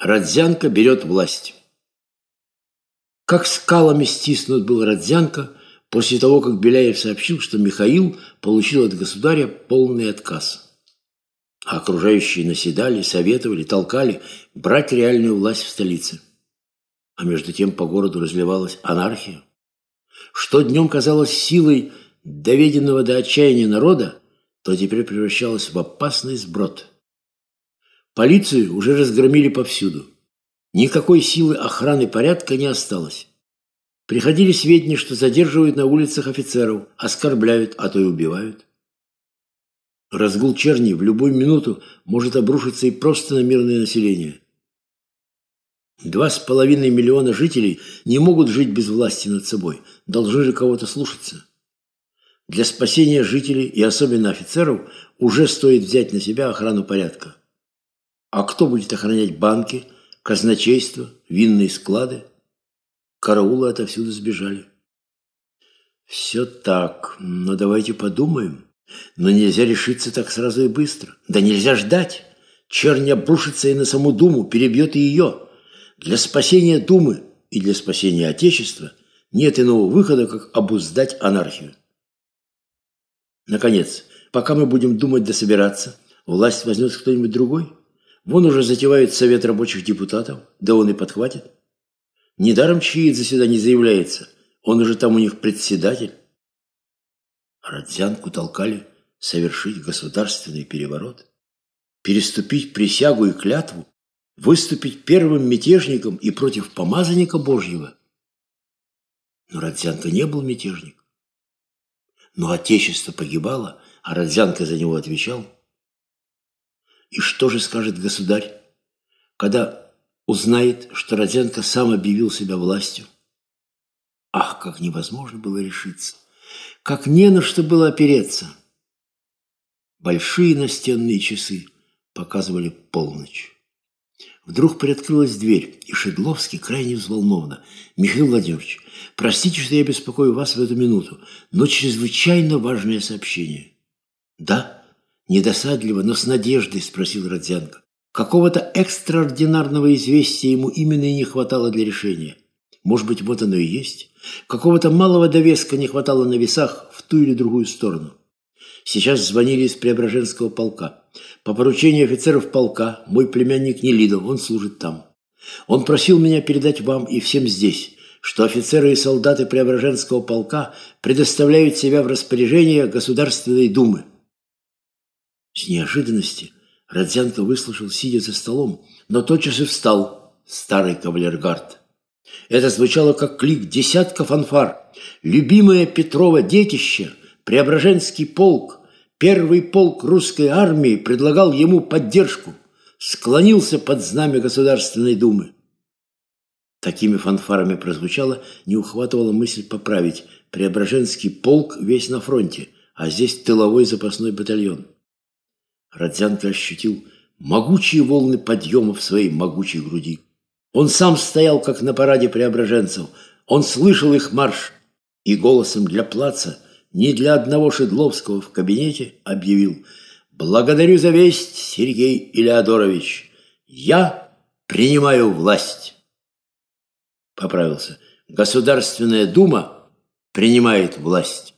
Родзянко берет власть. Как скалами стиснут был Родзянко после того, как Беляев сообщил, что Михаил получил от государя полный отказ. А окружающие наседали, советовали, толкали брать реальную власть в столице. А между тем по городу разливалась анархия. Что днем казалось силой доведенного до отчаяния народа, то теперь превращалось в опасный сброд. Полицию уже разгромили повсюду. Никакой силы охраны порядка не осталось. Приходили сведения, что задерживают на улицах офицеров, оскорбляют, а то и убивают. Разгул черни в любую минуту может обрушиться и просто на мирное население. 2,5 миллиона жителей не могут жить без власти над собой, должны же кого-то слушаться. Для спасения жителей и особенно офицеров уже стоит взять на себя охрану порядка. А кто будет охранять банки, казначейство, винные склады? Караулы отовсюду сбежали. Все так, но давайте подумаем. Но нельзя решиться так сразу и быстро. Да нельзя ждать. Чернь обрушится и на саму Думу, перебьет и ее. Для спасения Думы и для спасения Отечества нет иного выхода, как обуздать анархию. Наконец, пока мы будем думать да собираться, власть возьмет кто-нибудь другой. Вон уже затевают совет рабочих депутатов, да он и подхватит. Недаром Чиидзе сюда не заявляется, он уже там у них председатель. Родзянку толкали совершить государственный переворот, переступить присягу и клятву, выступить первым мятежником и против помазанника Божьего. Но Родзянко не был мятежник. Но Отечество погибало, а Родзянко за него отвечал. И что же скажет государь, когда узнает, что Родзянко сам объявил себя властью? Ах, как невозможно было решиться! Как не на что было опереться! Большие настенные часы показывали полночь. Вдруг приоткрылась дверь, и Шедловский крайне взволнованно. «Михаил Владимирович, простите, что я беспокою вас в эту минуту, но чрезвычайно важное сообщение». «Да?» Недосадливо, но с надеждой спросил Родзянко. Какого-то экстраординарного известия ему именно и не хватало для решения. Может быть, вот оно и есть. Какого-то малого довеска не хватало на весах в ту или другую сторону. Сейчас звонили из Преображенского полка. По поручению офицеров полка мой племянник Нелидов, он служит там. Он просил меня передать вам и всем здесь, что офицеры и солдаты Преображенского полка предоставляют себя в распоряжение Государственной Думы. С неожиданности Родзянко выслушал, сидя за столом, но тотчас и встал, старый кавалергард. Это звучало как клик десятка фанфар. Любимое Петрово детище, Преображенский полк, первый полк русской армии предлагал ему поддержку, склонился под знамя Государственной Думы. Такими фанфарами прозвучало, не ухватывала мысль поправить. Преображенский полк весь на фронте, а здесь тыловой запасной батальон. Родзянко ощутил могучие волны подъема в своей могучей груди. Он сам стоял, как на параде преображенцев. Он слышал их марш и голосом для плаца, не для одного Шедловского в кабинете, объявил: «Благодарю за весть, Сергей Илеодорович. Я принимаю власть». Поправился: «Государственная Дума принимает власть».